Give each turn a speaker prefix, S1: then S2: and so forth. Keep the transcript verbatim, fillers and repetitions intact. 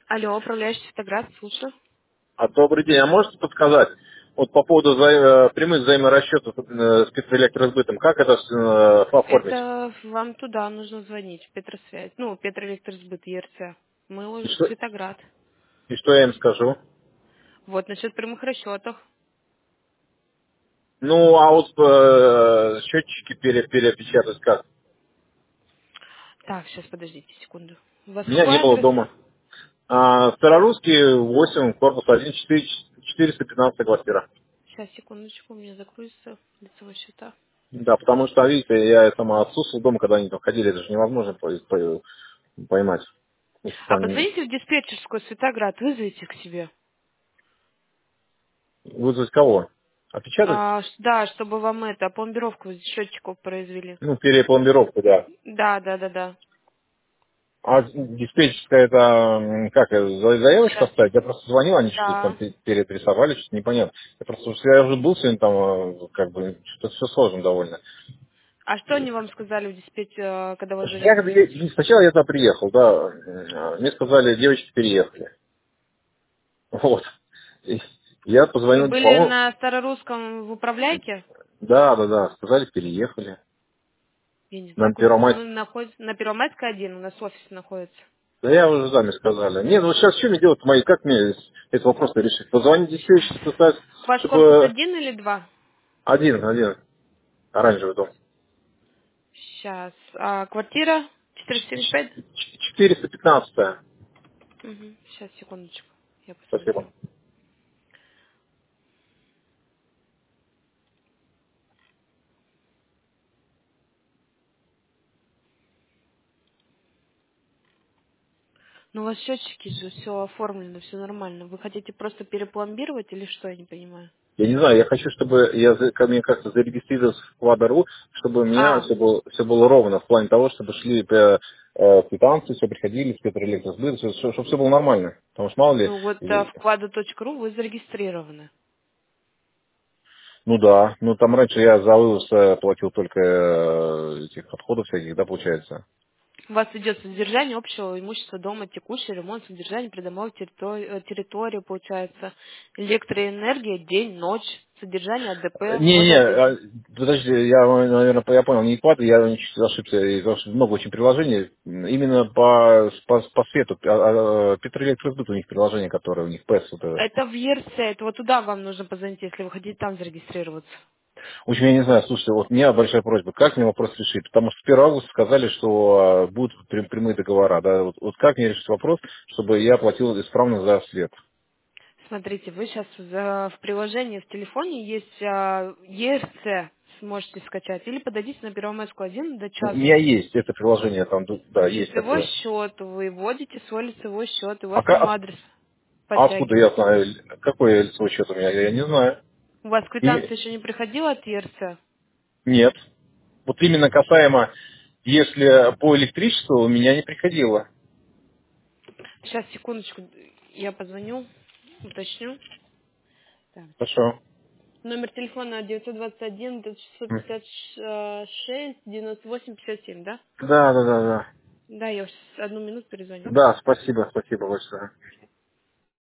S1: Алло, управляющий Светоград, слушаю.
S2: А, добрый день. А можете подсказать, вот по поводу вза- э, прямых взаиморасчетов э, с Петроэлектросбытом, как это э, оформить?
S1: Это вам туда нужно звонить, в Петросвязь. Ну, Петроэлектросбыт, ЕРЦ. Мы
S2: И
S1: уже
S2: что,
S1: Светоград.
S2: и что я им скажу?
S1: Вот, насчет прямых расчетов.
S2: Ну, а вот э, счетчики пере- перепечатать как?
S1: Так, сейчас подождите секунду. У вас
S2: Меня не
S1: какой
S2: было
S1: адрес?
S2: дома. А, Старорусский, восемь, корпус один, четыре, четыреста пятнадцать квартира.
S1: Сейчас, секундочку, у меня закроется лицевой счета.
S2: Да, потому что, видите, я сама отсутствовал дома, когда они там ходили, это же невозможно по- по- поймать. Если
S1: А
S2: там
S1: позвоните в диспетчерскую Светоград, вызовите к себе.
S2: вызвать кого? Опечатать?
S1: А, ш- да, чтобы вам это, пломбировку счетчиков произвели.
S2: Ну, перепломбировку, да.
S1: Да, да, да, да.
S2: А диспетчерская это м, как, э, за- заявочку
S1: Сейчас.
S2: оставить? Я просто звонил, они что-то там
S1: Да.
S2: пе- переадресовали, что-то непонятно. Я просто, я уже был сегодня там, э, как бы, что-то все сложно довольно.
S1: А что они вам сказали в диспетч, э, когда вы
S2: Я, когда-
S1: зарегистрировались?
S2: я- сначала я туда приехал, да, м, мне сказали, девочки переехали. Вот. И я
S1: Вы
S2: позвонил,
S1: были
S2: по-моему,
S1: на старорусском в управляйке?
S2: да, да, да, сказали, переехали.
S1: Я не знаю,
S2: На
S1: куда.
S2: Первомайск.
S1: Мы находимся на Первомайской один, у нас офис находится.
S2: Да я уже сами сказали. Не, ну сейчас что мне делать мои, как мне этот вопрос решить? Позвонить диспетчеру, сказать,
S1: Ваш корпус
S2: чтобы
S1: один или два?
S2: один, один, оранжевый дом.
S1: Сейчас. А, квартира четыреста семьдесят пять?
S2: четыреста пятнадцать.
S1: Угу. Сейчас, секундочку. Я
S2: Спасибо.
S1: посмотрю. Ну, у вас счетчики же все оформлено, все нормально. Вы хотите просто перепломбировать или что, я не понимаю?
S2: Я не знаю, я хочу, чтобы я за- ко мне как-то зарегистрировался в Вклада.ру, чтобы у меня
S1: А,
S2: все было, все было ровно, в плане того, чтобы шли э, э, квитанции, все приходили, с Петроэлектросбыт, чтобы все было нормально. Потому что мало ли,
S1: ну вот а,
S2: э,
S1: вклада точка ру вы зарегистрированы.
S2: ну да, ну там раньше я за вывоз э, платил только э, этих отходов всяких, да, получается.
S1: У вас идет содержание общего имущества дома, текущий ремонт, содержание придомовой территории, э, территории, получается, электроэнергия, день, ночь, содержание АДП,
S2: Не-не,
S1: водоотведение.
S2: а, подожди, я, наверное, я понял, не квад, я чуть ошибся, из-за того, что много очень приложений. Именно по, по, по свету, а, а, Петроэлектросбыт у них приложение, которое у них пэс, вот это.
S1: Это в ЕРЦ, это вот туда вам нужно позвонить, если вы хотите там зарегистрироваться.
S2: В общем, я не знаю, слушайте, вот у меня большая просьба, как мне вопрос решить? Потому что с первого августа сказали, что а, будут прям- прямые договора, да, вот, вот как мне решить вопрос, чтобы я платил исправно за свет?
S1: Смотрите, вы сейчас в приложении в телефоне есть а, ЕРЦ, сможете скачать, или подойдите на Первомайскую один до
S2: У меня
S1: частной.
S2: есть это приложение, там, да, есть
S1: Лицевой
S2: такое.
S1: счет, вы вводите свой лицевой счет, и у
S2: А,
S1: вас
S2: ка-
S1: там
S2: а
S1: адрес
S2: а откуда я
S1: подтягивается.
S2: знаю, какой лицевой счет у меня, я не знаю.
S1: У вас
S2: И-
S1: квитанция еще не приходила от ЕРЦ?
S2: нет. Вот именно касаемо, если по электричеству у меня не приходило.
S1: Сейчас, секундочку, я позвоню, уточню. Так.
S2: Хорошо.
S1: Номер телефона девятьсот двадцать один шестьсот
S2: М.
S1: пятьдесят шесть девяносто восемь пятьдесят семь, да?
S2: Да, да, да, да.
S1: Да, я сейчас одну минуту перезвоню.
S2: Да, спасибо, спасибо большое.